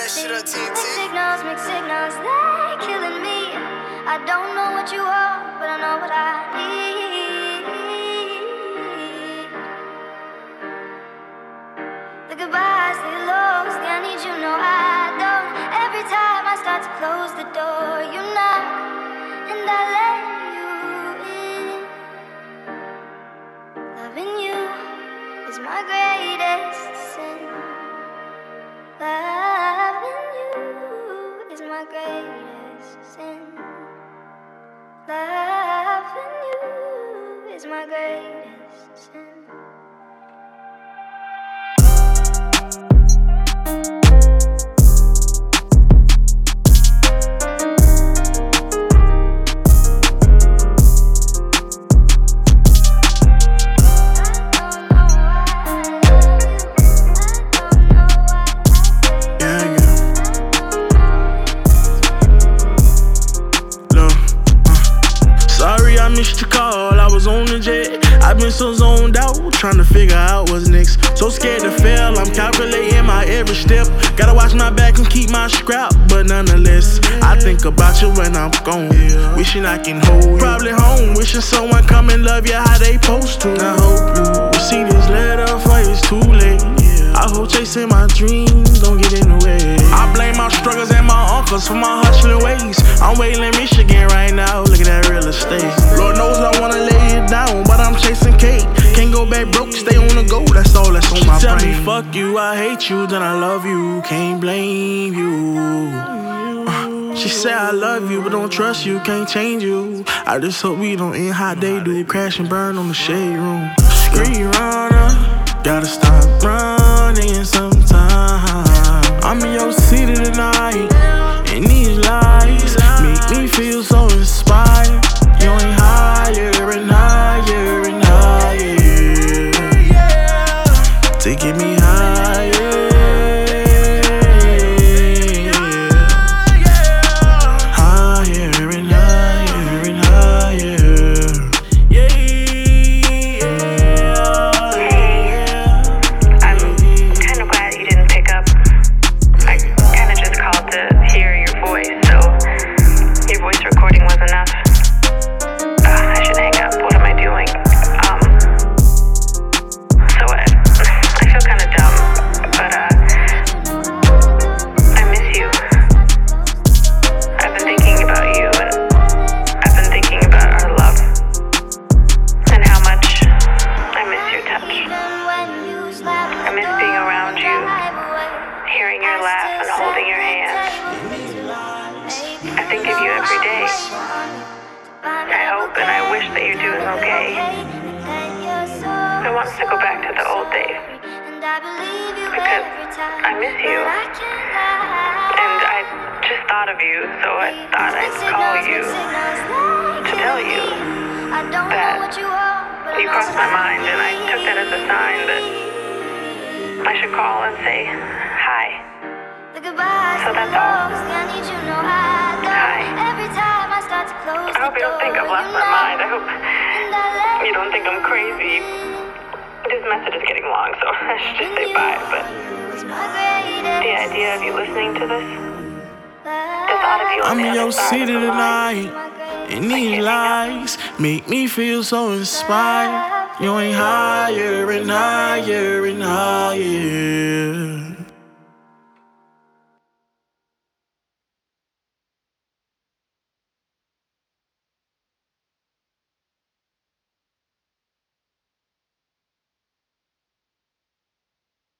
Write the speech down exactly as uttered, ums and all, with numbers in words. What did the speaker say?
that shit up, T N T. Mixed signals, mixed signals, they're killing me. I don't know what you are, but I know what I need. The goodbyes, the hellos, the I need you, no I don't. Every time I start to close the door, you knock, and I let you in. Loving you is my greatest sin. Loving you is my greatest sin. Loving you is my greatest sin. Missed your call, I was on the jet. I've been so zoned out, trying to figure out what's next. So scared to fail, I'm calculating my every step. Gotta watch my back and keep my scrap, but nonetheless, I think about you when I'm gone. Wishing I can hold you. Probably home, wishing someone come and love you how they supposed to. I hope you see this letter before it's too late. I hope chasing my dreams don't get in the way. I blame my struggles and my uncles for my hustling ways. I'm waiting in Michigan right now, looking at real estate. Lord knows I wanna lay it down, but I'm chasing cake. Can't go back broke, stay on the go, that's all that's on my brain. She tell me fuck you, I hate you, then I love you, can't blame you. uh, She said I love you, but don't trust you, can't change you. I just hope we don't end how they do, crash and burn on the shade room. Street runner, gotta stop running sometime. I'm in your city tonight, and these lights make me feel so inspired. You ain't higher and higher and higher, yeah. To get me higher, higher and higher and higher, yeah. I'm kind of glad you didn't pick up. I kind of just called to hear your voice, so your voice recording was enough. I should hang up. What am I doing? Um, so I, I feel kind of dumb, but uh, I miss you. I've been thinking about you, and I've been thinking about our love, and how much I miss your touch. I miss being around you, hearing your laugh and holding your hand. I think of you every day. I hope and I wish that you're doing okay. I want us to go back to the old days, because I miss you, and I just thought of you, so I thought I'd call you to tell you that you crossed my mind, and I took that as a sign that I should call and say hi. So that's all. Hi. I hope you don't think I've lost my mind. I hope you don't think I'm crazy. This message is getting long, so I should just say bye. But the idea of you listening to this, the thought of you on I'm the in other your side city of the line, tonight, and these lights make me feel so inspired. You ain't higher and higher and higher.